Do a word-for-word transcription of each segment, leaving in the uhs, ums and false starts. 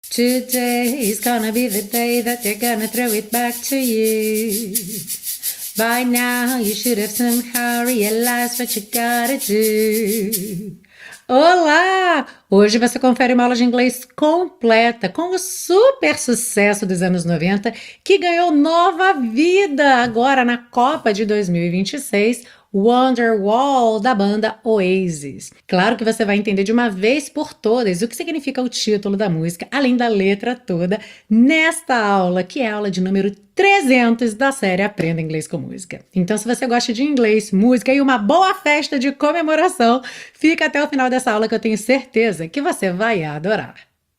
Today's gonna be the day that they're gonna throw it back to you. By now you should have somehow realized what you gotta do. Olá! Hoje você confere uma aula de inglês completa com o super sucesso dos anos noventa que ganhou nova vida agora na Copa de dois mil e vinte e seis, Wonderwall, da banda Oasis. Claro que você vai entender de uma vez por todas o que significa o título da música, além da letra toda, nesta aula, que é a aula de número trezentos da série Aprenda Inglês com Música. Então, se você gosta de inglês, música e uma boa festa de comemoração, fica até o final dessa aula que eu tenho certeza que você vai adorar.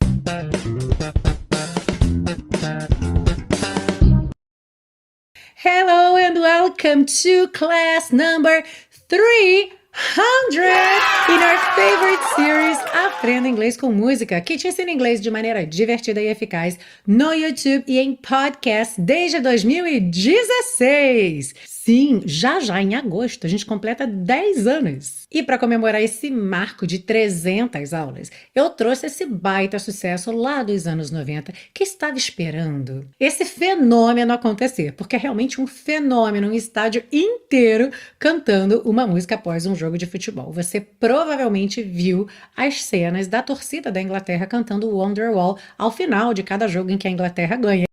Hello and welcome to class number three hundred in our favorite series Aprenda Inglês com Música, que te ensina inglês de maneira divertida e eficaz no YouTube e em podcast desde dois mil e dezesseis. Sim, já já em agosto a gente completa dez anos. E para comemorar esse marco de trezentas aulas, eu trouxe esse baita sucesso lá dos anos noventa que estava esperando esse fenômeno acontecer, porque é realmente um fenômeno, um estádio inteiro cantando uma música após um jogo de futebol. Você provavelmente viu as cenas da torcida da Inglaterra cantando Wonderwall ao final de cada jogo em que a Inglaterra ganha.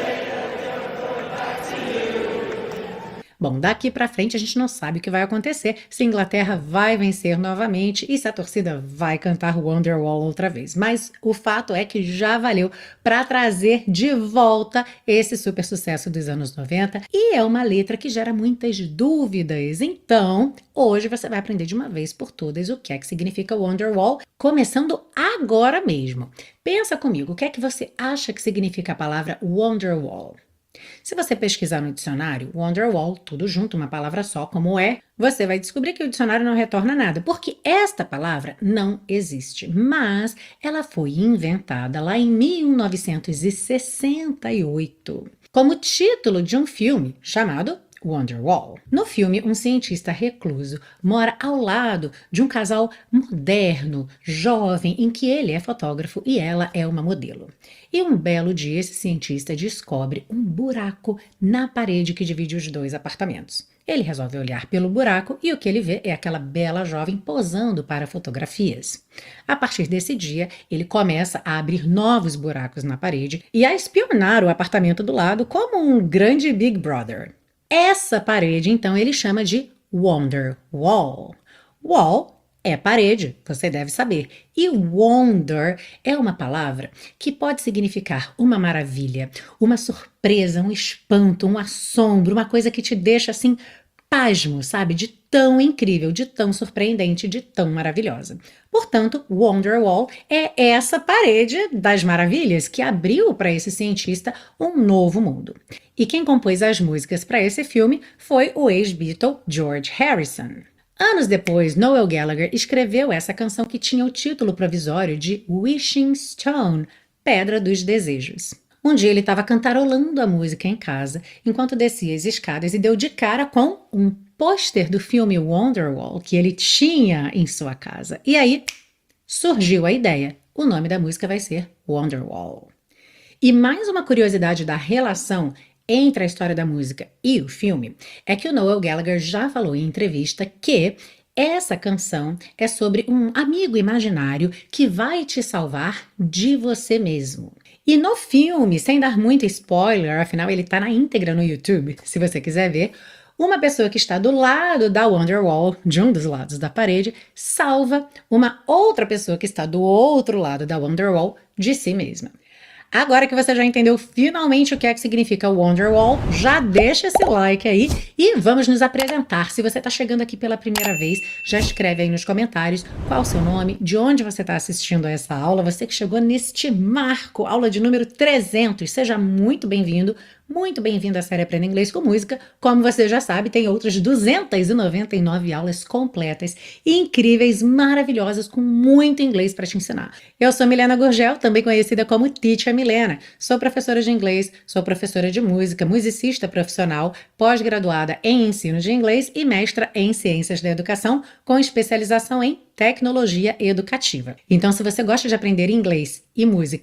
Bom, daqui para frente a gente não sabe o que vai acontecer, se a Inglaterra vai vencer novamente e se a torcida vai cantar Wonderwall outra vez. Mas o fato é que já valeu para trazer de volta esse super sucesso dos anos noventa e é uma letra que gera muitas dúvidas. Então, hoje você vai aprender de uma vez por todas o que é que significa Wonderwall, começando agora mesmo. Pensa comigo, o que é que você acha que significa a palavra Wonderwall? Se você pesquisar no dicionário, Wonderwall, tudo junto, uma palavra só, como é, você vai descobrir que o dicionário não retorna nada, porque esta palavra não existe, mas ela foi inventada lá em mil novecentos e sessenta e oito, como título de um filme chamado Wonderwall. No filme, um cientista recluso mora ao lado de um casal moderno, jovem, em que ele é fotógrafo e ela é uma modelo. E um belo dia, esse cientista descobre um buraco na parede que divide os dois apartamentos. Ele resolve olhar pelo buraco e o que ele vê é aquela bela jovem posando para fotografias. A partir desse dia, ele começa a abrir novos buracos na parede e a espionar o apartamento do lado como um grande Big Brother. Essa parede, então, ele chama de Wonderwall. Wall é parede, você deve saber. E wonder é uma palavra que pode significar uma maravilha, uma surpresa, um espanto, um assombro, uma coisa que te deixa assim pasmo, sabe? De tão incrível, de tão surpreendente, de tão maravilhosa. Portanto, Wonderwall é essa parede das maravilhas que abriu para esse cientista um novo mundo. E quem compôs as músicas para esse filme foi o ex-Beatle George Harrison. Anos depois, Noel Gallagher escreveu essa canção que tinha o título provisório de Wishing Stone, Pedra dos Desejos. Um dia ele estava cantarolando a música em casa, enquanto descia as escadas e deu de cara com um pôster do filme Wonderwall que ele tinha em sua casa. E aí surgiu a ideia. O nome da música vai ser Wonderwall. E mais uma curiosidade da relação entre a história da música e o filme é que o Noel Gallagher já falou em entrevista que essa canção é sobre um amigo imaginário que vai te salvar de você mesmo. E no filme, sem dar muito spoiler, afinal ele está na íntegra no YouTube, se você quiser ver, uma pessoa que está do lado da Wonderwall, de um dos lados da parede, salva uma outra pessoa que está do outro lado da Wonderwall de si mesma. Agora que você já entendeu finalmente o que é que significa Wonderwall, já deixa esse like aí e vamos nos apresentar. Se você está chegando aqui pela primeira vez, já escreve aí nos comentários qual o seu nome, de onde você está assistindo a essa aula. Você que chegou neste marco, aula de número trezentos, seja muito bem-vindo. Muito bem-vindo à série Aprenda Inglês com Música. Como você já sabe, tem outras duzentas e noventa e nove aulas completas, incríveis, maravilhosas, com muito inglês para te ensinar. Eu sou Milena Gurgel, também conhecida como Teacher Milena. Sou professora de inglês, sou professora de música, musicista profissional, pós-graduada em ensino de inglês e mestra em ciências da educação, com especialização em tecnologia educativa. Então, se você gosta de aprender inglês e música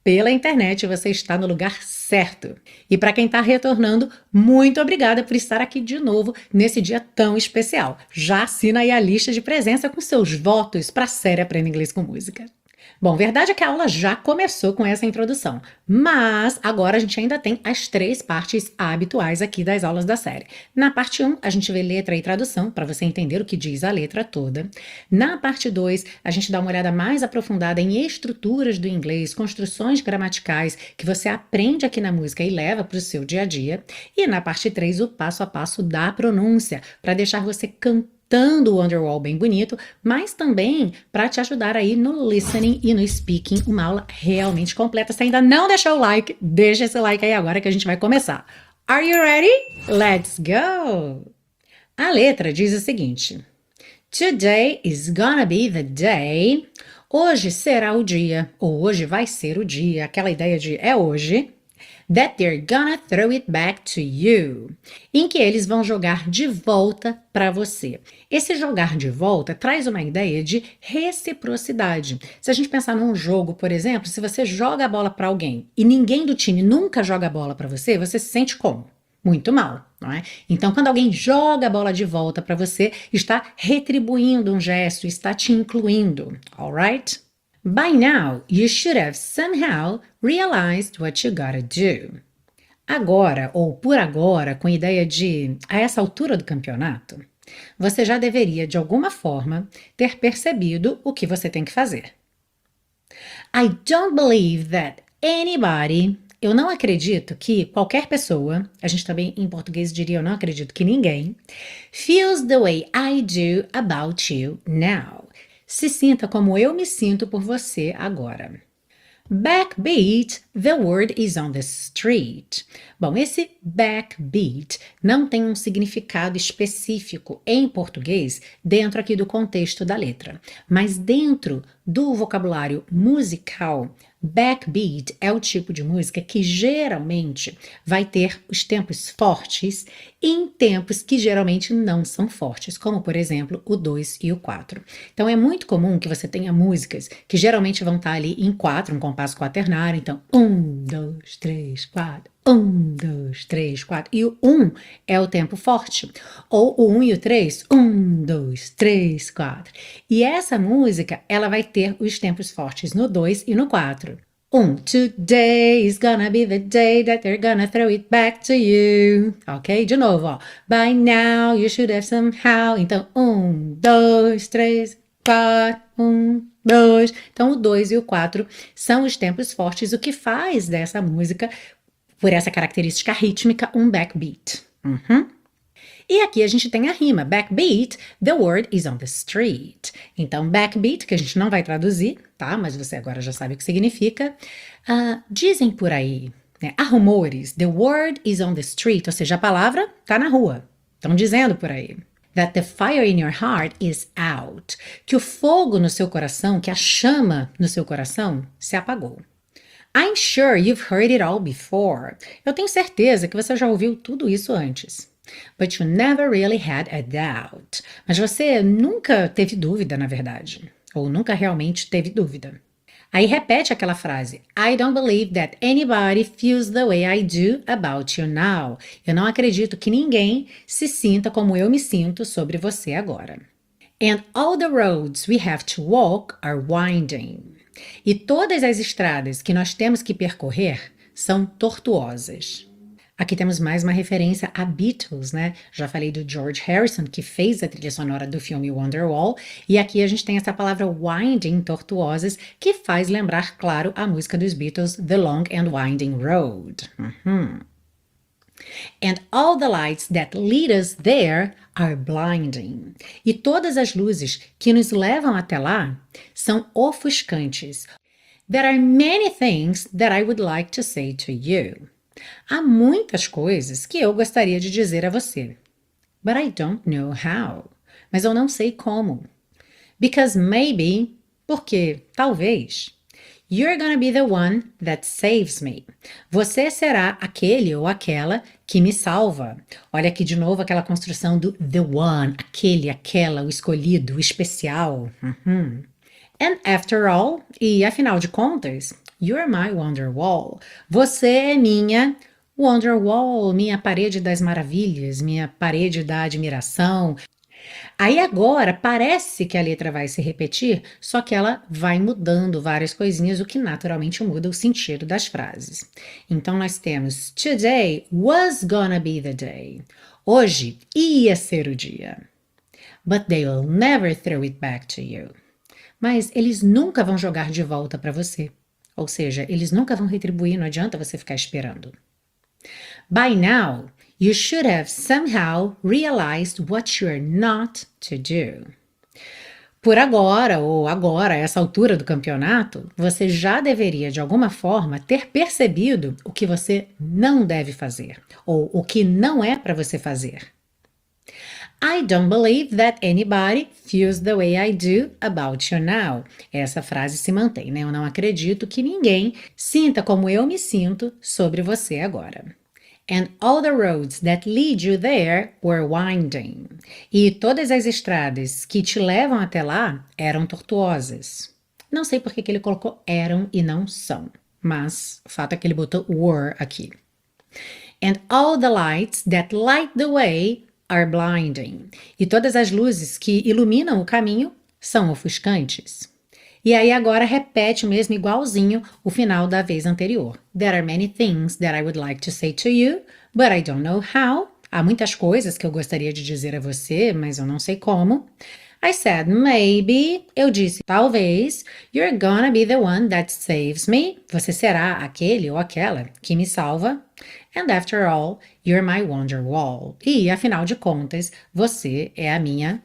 pela internet, você está no lugar certo. E para quem está retornando, muito obrigada por estar aqui de novo nesse dia tão especial. Já assina aí a lista de presença com seus votos para a série Aprenda Inglês com Música. Bom, verdade é que a aula já começou com essa introdução, mas agora a gente ainda tem as três partes habituais aqui das aulas da série. Na parte um, a gente vê letra e tradução, para você entender o que diz a letra toda. Na parte dois, a gente dá uma olhada mais aprofundada em estruturas do inglês, construções gramaticais que você aprende aqui na música e leva para o seu dia a dia. E na parte três, o passo a passo da pronúncia, para deixar você cantando cantando o Wonderwall bem bonito, mas também para te ajudar aí no listening e no speaking, uma aula realmente completa. Se ainda não deixou o like, deixa esse like aí agora que a gente vai começar. Are you ready? Let's go! A letra diz o seguinte: Today is gonna be the day. Hoje será o dia, ou hoje vai ser o dia, aquela ideia de é hoje. That they're gonna throw it back to you, em que eles vão jogar de volta para você. Esse jogar de volta traz uma ideia de reciprocidade. Se a gente pensar num jogo, por exemplo, se você joga a bola para alguém e ninguém do time nunca joga a bola para você, você se sente como? Muito mal, não é? Então, quando alguém joga a bola de volta para você, está retribuindo um gesto, está te incluindo, alright? By now, you should have somehow realized what you gotta do. Agora, ou por agora, com ideia de a essa altura do campeonato, você já deveria, de alguma forma, ter percebido o que você tem que fazer. I don't believe that anybody... Eu não acredito que qualquer pessoa, a gente também em português diria eu não acredito que ninguém, feels the way I do about you now. Se sinta como eu me sinto por você agora. Backbeat, the word is on the street. Bom, esse backbeat não tem um significado específico em português dentro aqui do contexto da letra, mas dentro do vocabulário musical, backbeat é o tipo de música que geralmente vai ter os tempos fortes em tempos que geralmente não são fortes, como por exemplo o dois e o quatro. Então é muito comum que você tenha músicas que geralmente vão estar ali em quatro, um compasso quaternário, então um, dois, três, quatro, um, dois, três, quatro, e o um é o tempo forte, ou o um e o três, um, dois, três, quatro. E essa música, ela vai ter os tempos fortes no dois e no quatro. Um, today is gonna be the day that they're gonna throw it back to you. Ok? De novo, ó. By now you should have somehow. Então, um, dois, três, quatro, um, dois. Então, o dois e o quatro são os tempos fortes, o que faz dessa música, por essa característica rítmica, um backbeat. Uhum. E aqui a gente tem a rima, backbeat, the word is on the street. Então, backbeat, que a gente não vai traduzir, tá? Mas você agora já sabe o que significa. Uh, dizem por aí, né? Há rumores, the word is on the street, ou seja, a palavra tá na rua. Estão dizendo por aí. That the fire in your heart is out. Que o fogo no seu coração, que a chama no seu coração, se apagou. I'm sure you've heard it all before. Eu tenho certeza que você já ouviu tudo isso antes. But you never really had a doubt. Mas você nunca teve dúvida, na verdade. Ou nunca realmente teve dúvida. Aí repete aquela frase. I don't believe that anybody feels the way I do about you now. Eu não acredito que ninguém se sinta como eu me sinto sobre você agora. And all the roads we have to walk are winding. E todas as estradas que nós temos que percorrer são tortuosas. Aqui temos mais uma referência a Beatles, né? Já falei do George Harrison, que fez a trilha sonora do filme Wonderwall, e aqui a gente tem essa palavra winding, tortuosas, que faz lembrar, claro, a música dos Beatles, The Long and Winding Road. Uhum. And all the lights that lead us there are blinding. E todas as luzes que nos levam até lá são ofuscantes. There are many things that I would like to say to you. Há muitas coisas que eu gostaria de dizer a você. But I don't know how. Mas eu não sei como. Because maybe, porque talvez, you're gonna be the one that saves me. Você será aquele ou aquela que me salva. Olha aqui de novo aquela construção do the one, aquele, aquela, o escolhido, o especial. Uhum. And after all, e afinal de contas, You're my Wonderwall. Você é minha Wonderwall, minha parede das maravilhas, minha parede da admiração. Aí agora parece que a letra vai se repetir, só que ela vai mudando várias coisinhas, o que naturalmente muda o sentido das frases. Então nós temos Today was gonna be the day. Hoje ia ser o dia. But they'll never throw it back to you. Mas eles nunca vão jogar de volta para você. Ou seja, eles nunca vão retribuir, não adianta você ficar esperando. By now, you should have somehow realized what you're not to do. Por agora, ou agora, a essa altura do campeonato, você já deveria, de alguma forma, ter percebido o que você não deve fazer, ou o que não é para você fazer. I don't believe that anybody feels the way I do about you now. Essa frase se mantém, né? Eu não acredito que ninguém sinta como eu me sinto sobre você agora. And all the roads that lead you there were winding. E todas as estradas que te levam até lá eram tortuosas. Não sei por que que ele colocou eram e não são, mas o fato é que ele botou were aqui. And all the lights that light the way are blinding. E todas as luzes que iluminam o caminho são ofuscantes. E aí agora repete o mesmo igualzinho o final da vez anterior. There are many things that I would like to say to you, but I don't know how. Há muitas coisas que eu gostaria de dizer a você, mas eu não sei como. I said maybe. Eu disse talvez. You're gonna be the one that saves me. Você será aquele ou aquela que me salva. And after all, you're my Wonderwall. E, afinal de contas, você é a minha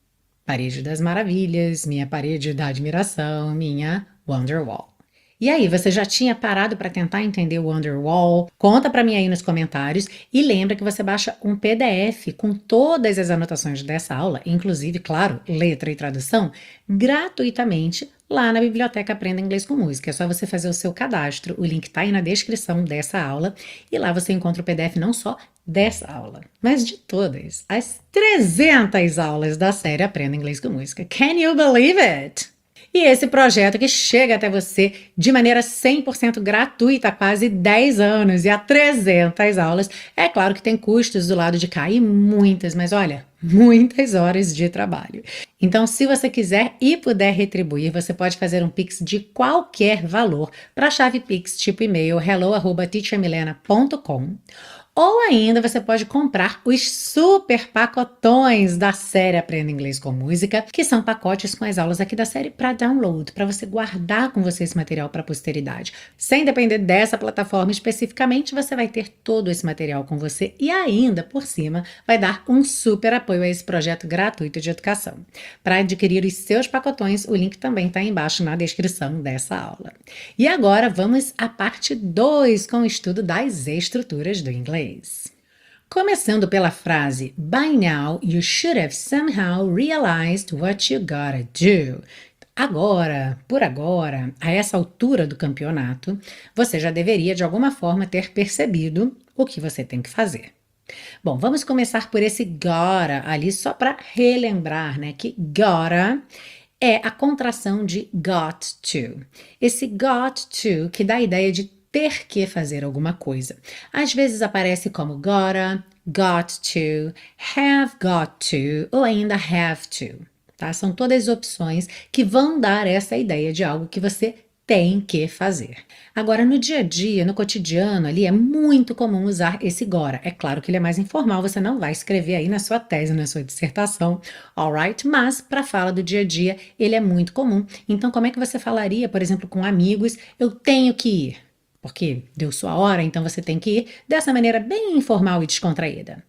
parede das maravilhas, minha parede da admiração, minha Wonderwall. E aí, você já tinha parado para tentar entender o Wonderwall? Conta para mim aí nos comentários e lembra que você baixa um P D F com todas as anotações dessa aula, inclusive, claro, letra e tradução, gratuitamente lá na biblioteca Aprenda Inglês com Música. É só você fazer o seu cadastro, o link está aí na descrição dessa aula e lá você encontra o P D F não só dessa aula, mas de todas as trezentas aulas da série Aprenda Inglês com Música. Can you believe it? E esse projeto que chega até você de maneira cem por cento gratuita há quase dez anos e há trezentas aulas, é claro que tem custos do lado de cá e muitas, mas olha, muitas horas de trabalho. Então, se você quiser e puder retribuir, você pode fazer um Pix de qualquer valor para a chave Pix tipo e-mail hello arroba teacher milena ponto com. Ou ainda você pode comprar os super pacotões da série Aprenda Inglês com Música, que são pacotes com as aulas aqui da série para download, para você guardar com você esse material para a posteridade. Sem depender dessa plataforma especificamente, você vai ter todo esse material com você e ainda, por cima, vai dar um super apoio a esse projeto gratuito de educação. Para adquirir os seus pacotões, o link também está embaixo na descrição dessa aula. E agora vamos à parte dois com o estudo das estruturas do inglês. Começando pela frase By now you should have somehow realized what you gotta do. Agora, por agora, a essa altura do campeonato, você já deveria de alguma forma ter percebido o que você tem que fazer. Bom, vamos começar por esse gotta ali só para relembrar, né, que gotta é a contração de got to. Esse got to que dá a ideia de ter que fazer alguma coisa. Às vezes aparece como gotta, got to, have got to ou ainda have to. Tá? São todas opções que vão dar essa ideia de algo que você tem que fazer. Agora, no dia a dia, no cotidiano ali, é muito comum usar esse gotta. É claro que ele é mais informal, você não vai escrever aí na sua tese, na sua dissertação, alright? Mas, para a fala do dia a dia, ele é muito comum. Então, como é que você falaria, por exemplo, com amigos, eu tenho que ir? Porque deu sua hora, então você tem que ir dessa maneira bem informal e descontraída.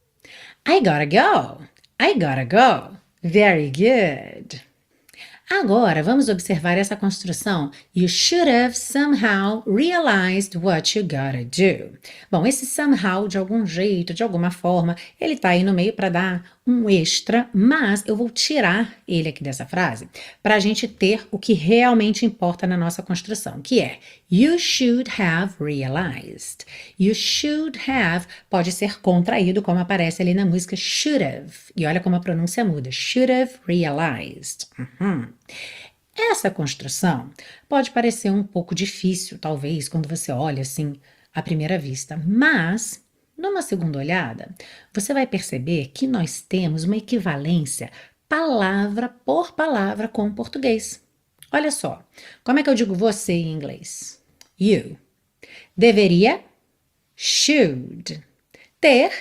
I gotta go. I gotta go. Very good. Agora, vamos observar essa construção. You should have somehow realized what you gotta do. Bom, esse somehow, de algum jeito, de alguma forma, ele tá aí no meio para dar um extra, mas eu vou tirar ele aqui dessa frase para a gente ter o que realmente importa na nossa construção, que é you should have realized. You should have pode ser contraído, como aparece ali na música should have. E olha como a pronúncia muda. Should have realized. Uhum. Essa construção pode parecer um pouco difícil, talvez, quando você olha assim à primeira vista, mas numa segunda olhada, você vai perceber que nós temos uma equivalência palavra por palavra com o português. Olha só, como é que eu digo você em inglês? You. Deveria, should. Ter,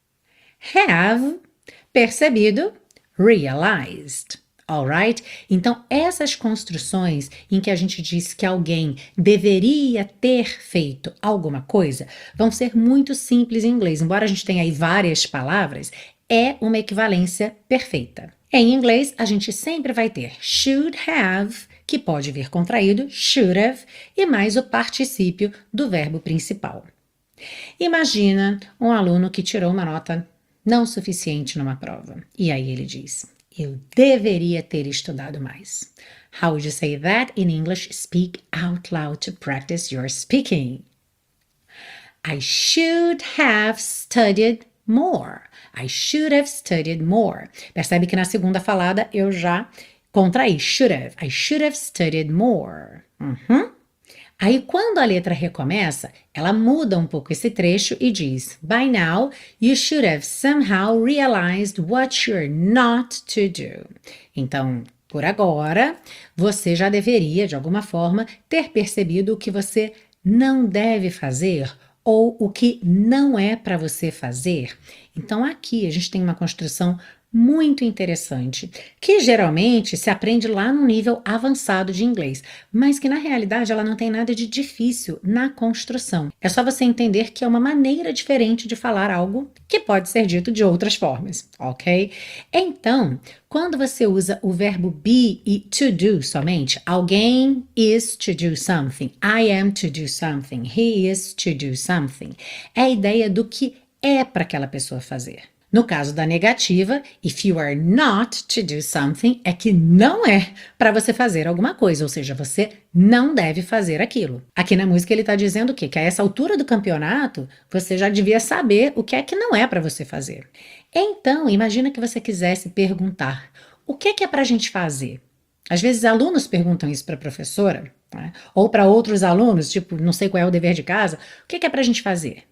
have. Percebido, realized. Alright? Então, essas construções em que a gente diz que alguém deveria ter feito alguma coisa vão ser muito simples em inglês. Embora a gente tenha aí várias palavras, é uma equivalência perfeita. Em inglês, a gente sempre vai ter should have, que pode vir contraído, should have, e mais o particípio do verbo principal. Imagina um aluno que tirou uma nota não suficiente numa prova. E aí ele diz, eu deveria ter estudado mais. How would you say that in English? Speak out loud to practice your speaking. I should have studied more. I should have studied more. Percebe que na segunda falada eu já contraí. Should have. I should have studied more. Uhum. Aí, quando a letra recomeça, ela muda um pouco esse trecho e diz, By now, you should have somehow realized what you're not to do. Então, por agora, você já deveria, de alguma forma, ter percebido o que você não deve fazer ou o que não é para você fazer. Então, aqui a gente tem uma construção muito interessante, que geralmente se aprende lá no nível avançado de inglês, mas que na realidade ela não tem nada de difícil na construção. É só você entender que é uma maneira diferente de falar algo que pode ser dito de outras formas, ok? Então, quando você usa o verbo be e to do somente, alguém is to do something, I am to do something, he is to do something, é a ideia do que é para aquela pessoa fazer. No caso da negativa, if you are not to do something, é que não é para você fazer alguma coisa, ou seja, você não deve fazer aquilo. Aqui na música ele está dizendo o quê? Que a essa altura do campeonato, você já devia saber o que é que não é para você fazer. Então, imagina que você quisesse perguntar, o que é que é para a gente fazer? Às vezes alunos perguntam isso para a professora, né? Ou para outros alunos, tipo, não sei qual é o dever de casa, o que é que é para a gente fazer?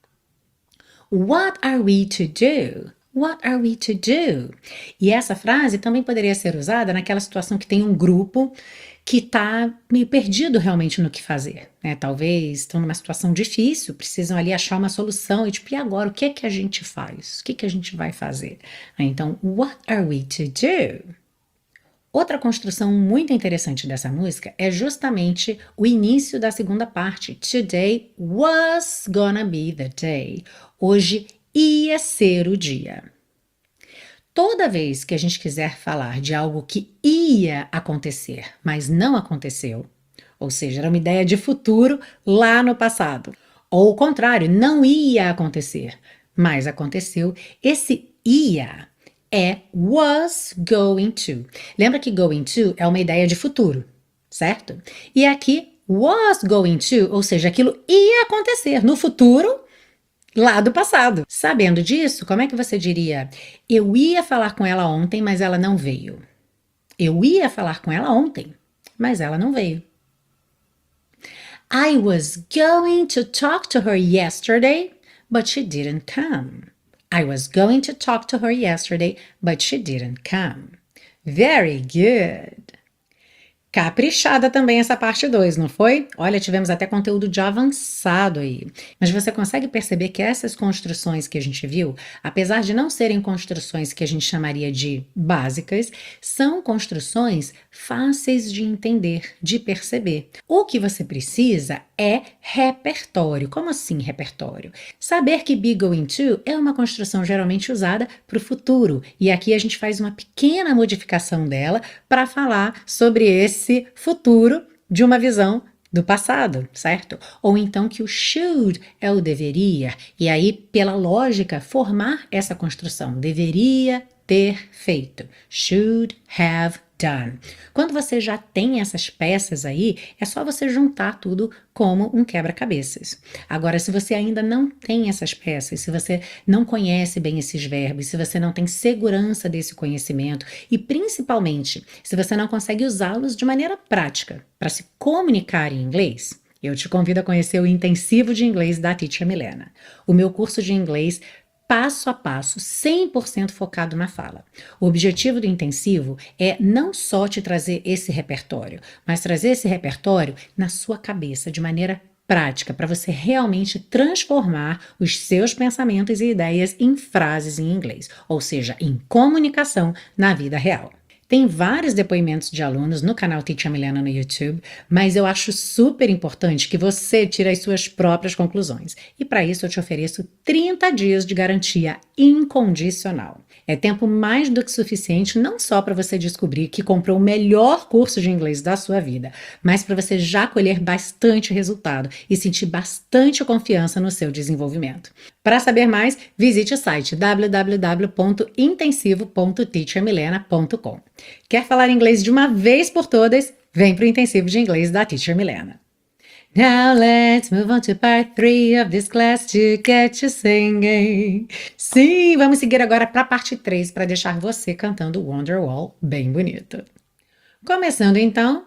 What are we to do? What are we to do? E essa frase também poderia ser usada naquela situação que tem um grupo que está meio perdido realmente no que fazer, né? Talvez estão numa situação difícil, precisam ali achar uma solução e tipo, e agora, o que é que a gente faz? O que é que a gente vai fazer? Então, what are we to do? Outra construção muito interessante dessa música é justamente o início da segunda parte. Today was gonna be the day. Hoje ia ser o dia. Toda vez que a gente quiser falar de algo que ia acontecer, mas não aconteceu, ou seja, era uma ideia de futuro lá no passado, ou o contrário, não ia acontecer, mas aconteceu, esse ia é was going to. Lembra que going to é uma ideia de futuro, certo? E aqui, was going to, ou seja, aquilo ia acontecer no futuro lá do passado. Sabendo disso, como é que você diria? Eu ia falar com ela ontem, mas ela não veio. Eu ia falar com ela ontem, mas ela não veio. I was going to talk to her yesterday, but she didn't come. I was going to talk to her yesterday, but she didn't come. Very good. Caprichada também essa parte dois, não foi? Olha, tivemos até conteúdo de avançado aí. Mas você consegue perceber que essas construções que a gente viu, apesar de não serem construções que a gente chamaria de básicas, são construções fáceis de entender, de perceber. O que você precisa é repertório. Como assim repertório? Saber que be going to é uma construção geralmente usada para o futuro. E aqui a gente faz uma pequena modificação dela para falar sobre esse esse futuro de uma visão do passado, certo? Ou então que o should é o deveria, e aí, pela lógica, formar essa construção. Deveria ter feito. Should have done. Quando você já tem essas peças aí, é só você juntar tudo como um quebra-cabeças. Agora, se você ainda não tem essas peças, se você não conhece bem esses verbos, se você não tem segurança desse conhecimento e principalmente se você não consegue usá-los de maneira prática para se comunicar em inglês, eu te convido a conhecer o Intensivo de Inglês da Teacher Milena, o meu curso de inglês passo a passo, cem por cento focado na fala. O objetivo do intensivo é não só te trazer esse repertório, mas trazer esse repertório na sua cabeça de maneira prática, para você realmente transformar os seus pensamentos e ideias em frases em inglês, ou seja, em comunicação na vida real. Tem vários depoimentos de alunos no canal Teacher Milena no YouTube, mas eu acho super importante que você tire as suas próprias conclusões. E para isso eu te ofereço trinta dias de garantia incondicional. É tempo mais do que suficiente não só para você descobrir que comprou o melhor curso de inglês da sua vida, mas para você já colher bastante resultado e sentir bastante confiança no seu desenvolvimento. Para saber mais, visite o site w w w ponto intensivo ponto teacher milena ponto com. Quer falar inglês de uma vez por todas? Vem para o Intensivo de Inglês da Teacher Milena. Now let's move on to part three of this class to get you singing. Sim, vamos seguir agora para a parte três para deixar você cantando Wonderwall bem bonito. Começando então.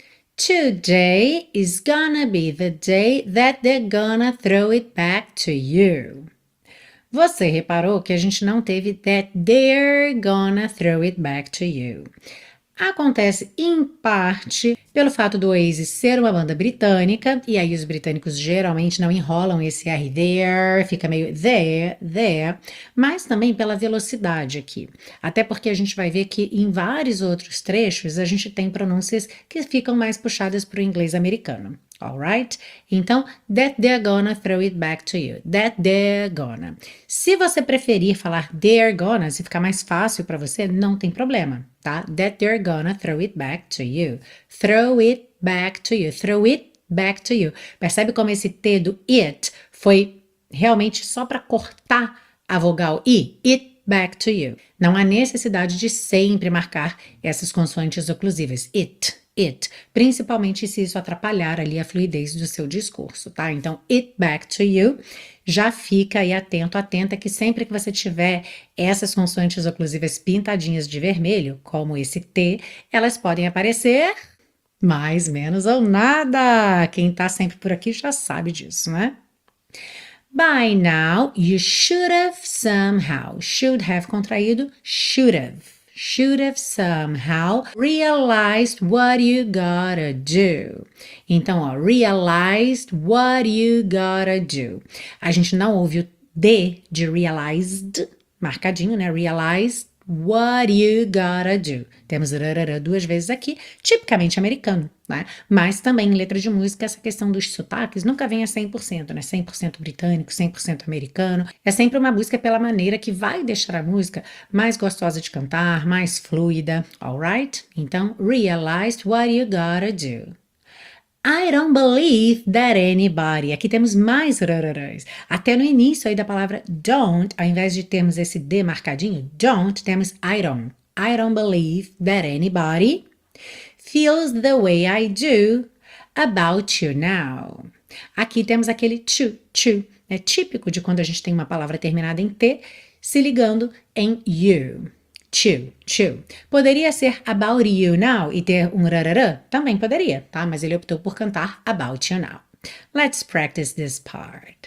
Today is gonna be the day that they're gonna throw it back to you. Você reparou que a gente não teve that they're gonna throw it back to you. Acontece em parte pelo fato do Oasis ser uma banda britânica, e aí os britânicos geralmente não enrolam esse R there, fica meio there, there, mas também pela velocidade aqui. Até porque a gente vai ver que em vários outros trechos a gente tem pronúncias que ficam mais puxadas para o inglês americano. Alright? Então, that they're gonna throw it back to you. That they're gonna. Se você preferir falar they're gonna, se ficar mais fácil para você, não tem problema, tá? That they're gonna throw it back to you. Throw it back to you. Throw it back to you. Percebe como esse T do it foi realmente só para cortar a vogal I? It back to you. Não há necessidade de sempre marcar essas consoantes oclusivas. It. It, principalmente se isso atrapalhar ali a fluidez do seu discurso, tá? Então, it back to you, já fica aí atento, atenta que sempre que você tiver essas consoantes oclusivas pintadinhas de vermelho, como esse T, elas podem aparecer mais, menos ou nada. Quem tá sempre por aqui já sabe disso, né? By now, you should have somehow, should have contraído, should have. Should have somehow realized what you gotta do. Então, ó, realized what you gotta do. A gente não ouve o D de realized, marcadinho, né? Realized what you gotta do. Temos rarara duas vezes aqui, tipicamente americano, né? Mas também em letra de música, essa questão dos sotaques nunca vem a cem por cento, né? cem por cento britânico, cem por cento americano. É sempre uma busca pela maneira que vai deixar a música mais gostosa de cantar, mais fluida, alright? Então, realized what you gotta do. I don't believe that anybody. Aqui temos mais rararãs. Até no início aí da palavra don't, ao invés de termos esse D marcadinho, don't, temos I don't. I don't believe that anybody feels the way I do about you now. Aqui temos aquele to, to. É típico de quando a gente tem uma palavra terminada em T, se ligando em you. To, to. Poderia ser about you now e ter um rararã? Também poderia, tá? Mas ele optou por cantar about you now. Let's practice this part.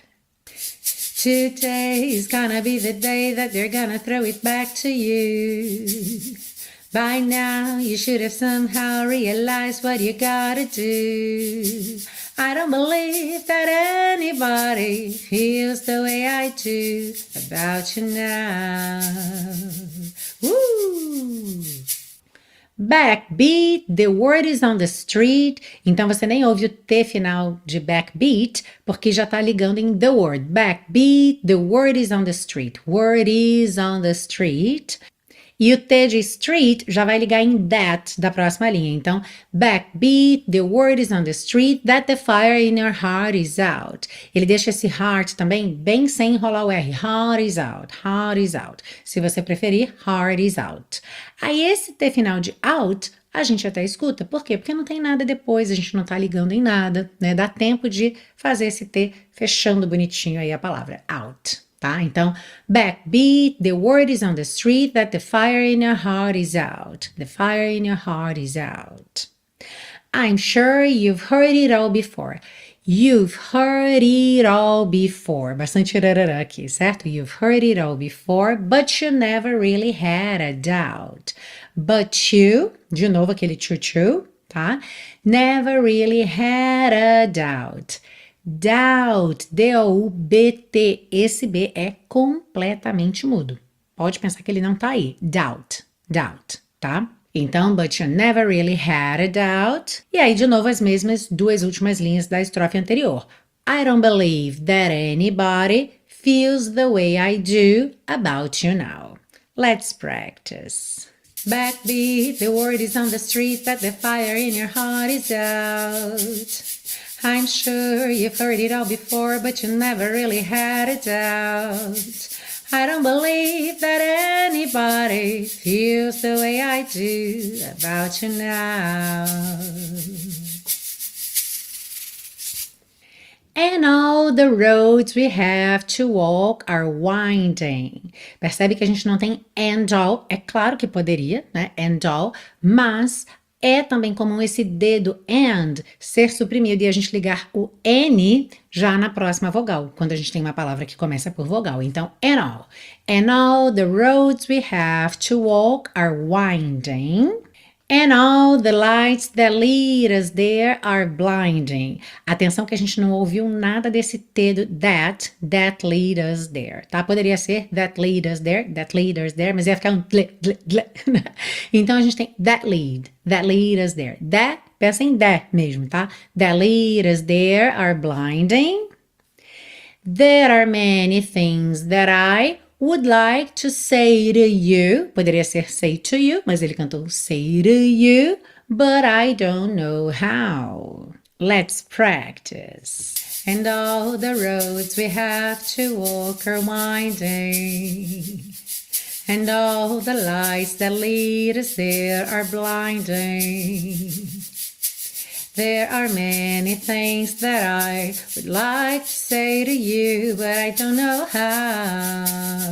Today is gonna be the day that they're gonna throw it back to you. By now you should have somehow realized what you gotta do. I don't believe that anybody feels the way I do about you now. Uh! Backbeat, the word is on the street. Então você nem ouve o T final de backbeat, porque já está ligando em the word. Backbeat, the word is on the street. Word is on the street. E o T de street já vai ligar em that da próxima linha. Então, backbeat, the word is on the street, that the fire in your heart is out. Ele deixa esse heart também bem sem enrolar o R. Heart is out, heart is out. Se você preferir, heart is out. Aí esse T final de out, a gente até escuta. Por quê? Porque não tem nada depois, a gente não tá ligando em nada, né? Dá tempo de fazer esse T fechando bonitinho aí a palavra out. Tá? Então, backbeat, the word is on the street that the fire in your heart is out. The fire in your heart is out. I'm sure you've heard it all before. You've heard it all before. Bastante rarará aqui, certo? You've heard it all before, but you never really had a doubt. But you, de novo aquele tchu-tchu, tá? Never really had a doubt. Doubt, D O U B T, esse B é completamente mudo. Pode pensar que ele não tá aí. Doubt, doubt, tá? Então, but you never really had a doubt. E aí, de novo, as mesmas duas últimas linhas da estrofe anterior. I don't believe that anybody feels the way I do about you now. Let's practice. Backbeat, the word is on the street that the fire in your heart is out. I'm sure you've heard it all before, but you never really had a doubt. I don't believe that anybody feels the way I do about you now. And all the roads we have to walk are winding. Percebe que a gente não tem and all, é claro que poderia, né, and all, mas é também comum esse D do and ser suprimido e a gente ligar o N já na próxima vogal, quando a gente tem uma palavra que começa por vogal. Então, and all. And all the roads we have to walk are winding. And all the lights that lead us there are blinding. Atenção que a gente não ouviu nada desse T do that, that lead us there, tá? Poderia ser that lead us there, that lead us there, mas ia ficar um tle, tle, tle. Então a gente tem that lead, that lead us there. That, pensa em that mesmo, tá? That lead us there are blinding. There are many things that I would like to say to you. Poderia ser say to you, mas ele cantou say to you, but I don't know how. Let's practice. And all the roads we have to walk are winding. And all the lights that lead us there are blinding. There are many things that I would like to say to you, but I don't know how.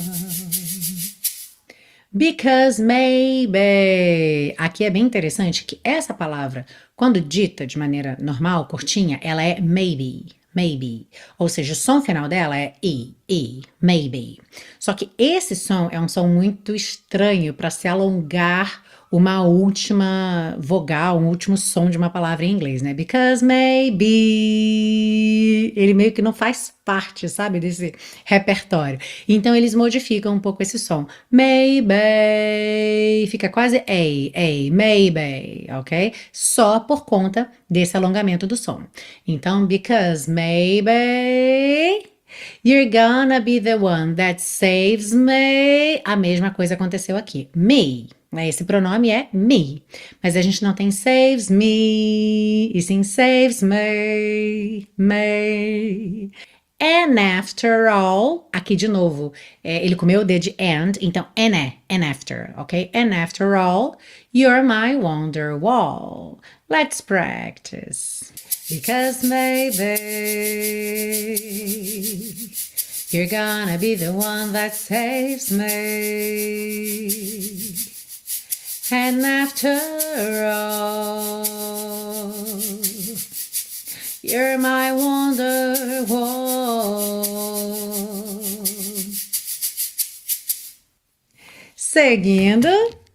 Because maybe. Aqui é bem interessante que essa palavra, quando dita de maneira normal, curtinha, ela é maybe, maybe. Ou seja, o som final dela é e, e, maybe. Só que esse som é um som muito estranho para se alongar uma última vogal, um último som de uma palavra em inglês, né? Because maybe, ele meio que não faz parte, sabe, desse repertório. Então eles modificam um pouco esse som. Maybe, fica quase a, a, maybe, ok? Só por conta desse alongamento do som. Então, because maybe you're gonna be the one that saves me. A mesma coisa aconteceu aqui. Me. Esse pronome é me, mas a gente não tem saves me, e sim saves me, me. And after all, aqui de novo, é, ele comeu o D de and, então and é, and after, ok? And after all, you're my wonderwall. Let's practice. Because maybe you're gonna be the one that saves me. And after all, you're my wonderwall. Seguindo.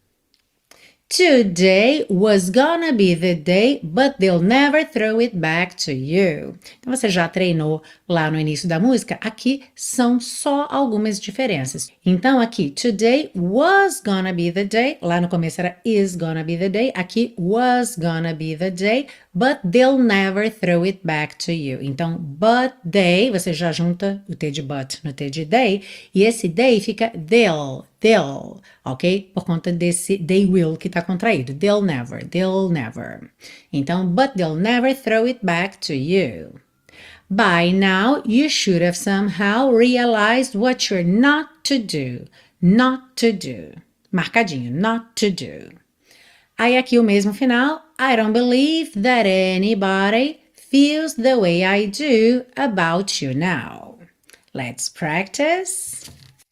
Today was gonna be the day, but they'll never throw it back to you. Então você já treinou lá no início da música? Aqui são só algumas diferenças. Então aqui, today was gonna be the day. Lá no começo era is gonna be the day. Aqui, was gonna be the day, But they'll never throw it back to you. Então, but they, você já junta o T de but no T de they, e esse they fica they'll, they'll, ok? Por conta desse they will que está contraído. They'll never, they'll never. Então, but they'll never throw it back to you. By now, you should have somehow realized what you're not to do. Not to do. Marcadinho, not to do. Aí aqui o mesmo final. I don't believe that anybody feels the way I do about you now. Let's practice.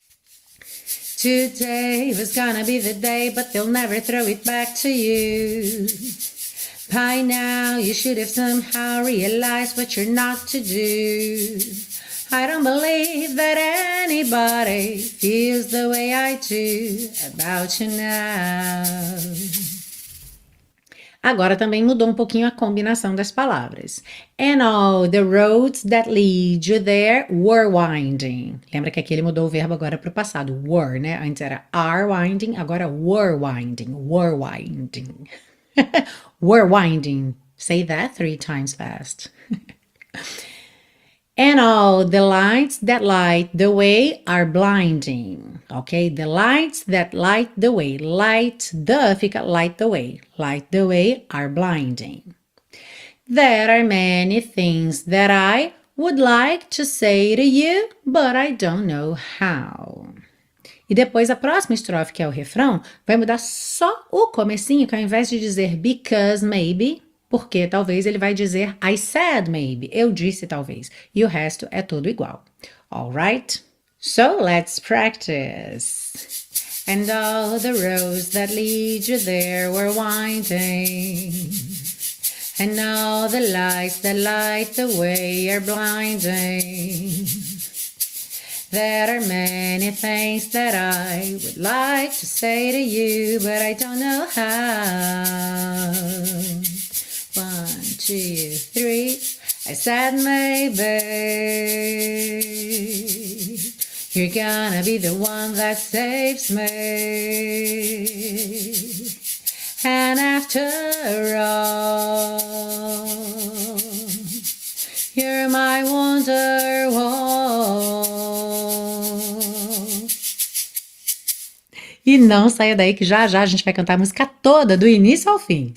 Today was gonna be the day, but they'll never throw it back to you. By now you should have somehow realized what you're not to do. I don't believe that anybody feels the way I do about you now. Agora também mudou um pouquinho a combinação das palavras. And all the roads that lead you there were winding. Lembra que aqui ele mudou o verbo agora para o passado. Were, né? Antes era are winding, agora were winding. Were winding. Were winding. Say that three times fast. And all the lights that light the way are blinding. Ok? The lights that light the way. Light the fica light the way. Light the way are blinding. There are many things that I would like to say to you, but I don't know how. E depois a próxima estrofe, que é o refrão, vai mudar só o comecinho, que ao invés de dizer because maybe, porque talvez ele vai dizer I said maybe, eu disse talvez. E o resto é tudo igual. Alright? So let's practice. And all the roads that lead you there were winding. And all the lights that light the way are blinding. There are many things that I would like to say to you, but I don't know how. One, two, three. I said maybe you're gonna be the one that saves me. And after all, you're my wonderwall. E não saia daí que já já a gente vai cantar a música toda, do início ao fim.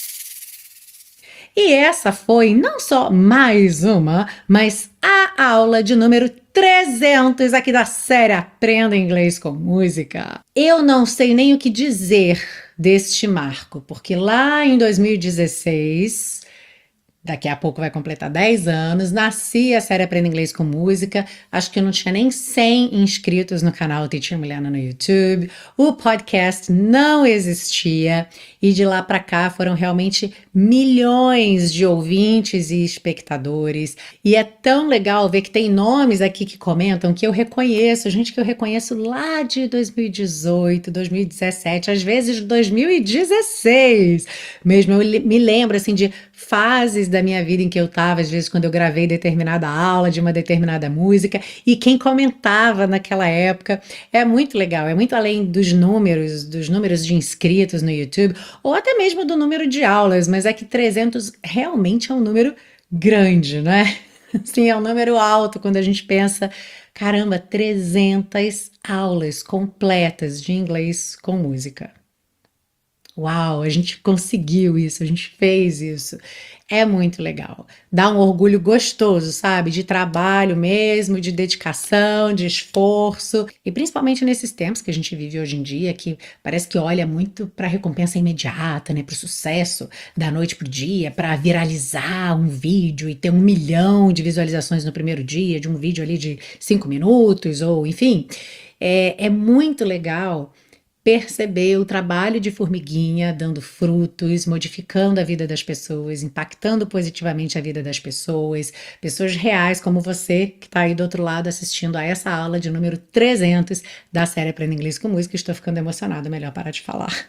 E essa foi não só mais uma, mas a aula de número trezentos aqui da série Aprenda Inglês com Música. Eu não sei nem o que dizer deste marco, porque lá em dois mil e dezesseis... daqui a pouco vai completar dez anos, nasci a série Aprenda Inglês com Música, acho que eu não tinha nem cem inscritos no canal Teacher Milena no YouTube, o podcast não existia e de lá para cá foram realmente milhões de ouvintes e espectadores e é tão legal ver que tem nomes aqui que comentam que eu reconheço, gente que eu reconheço lá de dois mil e dezoito, dois mil e dezessete, às vezes dois mil e dezesseis, mesmo eu me lembro assim de fases da minha vida em que eu estava, às vezes quando eu gravei determinada aula de uma determinada música, e quem comentava naquela época, é muito legal, é muito além dos números, dos números de inscritos no YouTube, ou até mesmo do número de aulas, mas é que trezentos realmente é um número grande, né? Sim, é um número alto quando a gente pensa, caramba, trezentas aulas completas de inglês com música. Uau, a gente conseguiu isso, a gente fez isso. É muito legal. Dá um orgulho gostoso, sabe? De trabalho mesmo, de dedicação, de esforço. E principalmente nesses tempos que a gente vive hoje em dia, que parece que olha muito para a recompensa imediata, né? Para o sucesso da noite pro dia, para viralizar um vídeo e ter um milhão de visualizações no primeiro dia, de um vídeo ali de cinco minutos, ou enfim. É, é muito legal perceber o trabalho de formiguinha dando frutos, modificando a vida das pessoas, impactando positivamente a vida das pessoas, pessoas reais como você que está aí do outro lado assistindo a essa aula de número trezentos da série Aprenda Inglês com Música. Estou ficando emocionada, melhor parar de falar.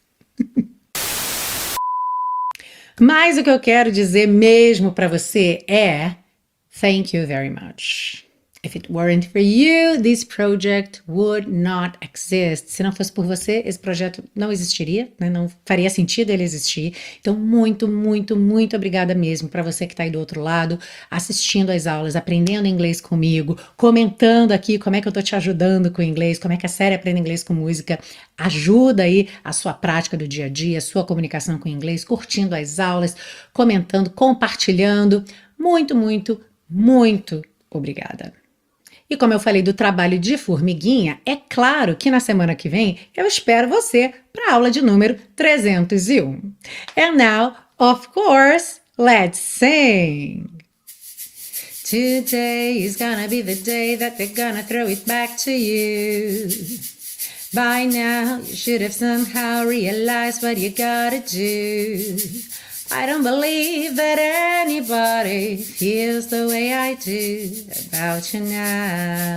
Mas o que eu quero dizer mesmo para você é thank you very much. If it weren't for you, this project would not exist. Se não fosse por você, esse projeto não existiria, né? Não faria sentido ele existir. Então, muito, muito, muito obrigada mesmo para você que está aí do outro lado, assistindo às aulas, aprendendo inglês comigo, comentando aqui como é que eu tô te ajudando com o inglês, como é que a série Aprenda Inglês com Música ajuda aí a sua prática do dia a dia, a sua comunicação com o inglês, curtindo as aulas, comentando, compartilhando. Muito, muito, muito obrigada. E como eu falei do trabalho de formiguinha, é claro que na semana que vem eu espero você para a aula de número trezentos e um. And now, of course, let's sing! Today is gonna be the day that they're gonna throw it back to you. By now, you should have somehow realized what you gotta do. I don't believe that anybody feels the way I do about you now.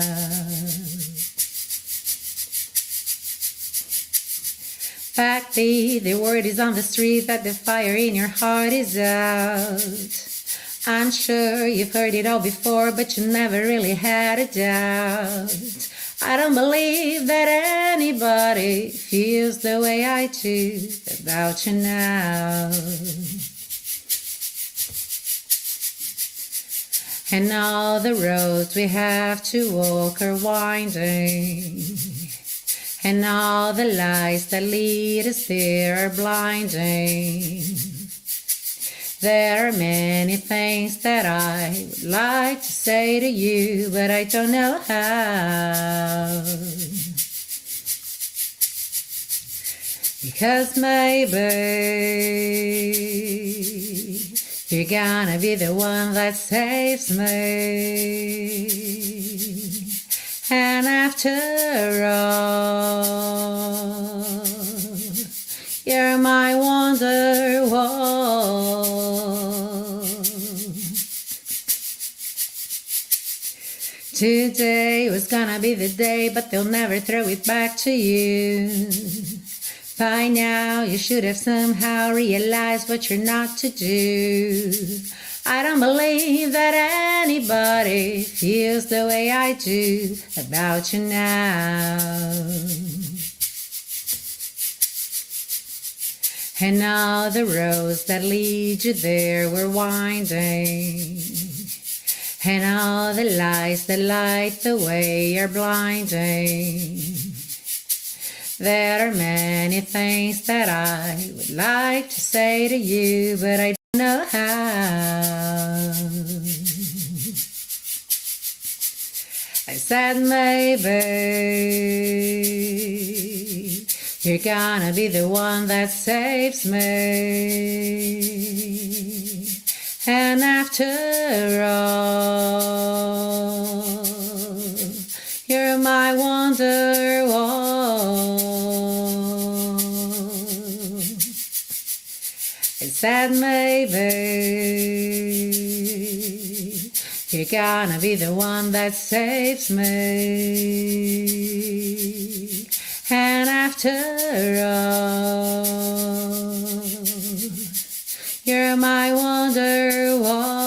Fact be, the word is on the street that the fire in your heart is out. I'm sure you've heard it all before, but you never really had a doubt. I don't believe that anybody feels the way I do about you now. And all the roads we have to walk are winding, and all the lights that lead us there are blinding. There are many things that I would like to say to you, but I don't know how. Because maybe you're gonna be the one that saves me. And after all, you're my wonderwall. Today was gonna be the day, but they'll never throw it back to you. By now, you should have somehow realized what you're not to do. I don't believe that anybody feels the way I do about you now. And all the roads that lead you there were winding, and all the lights that light the way are blinding. There are many things that I would like to say to you, but I don't know how. I said maybe you're gonna be the one that saves me. And after all, you're my wonderwall. I said maybe you're gonna be the one that saves me. And after all, you're my wonderwall.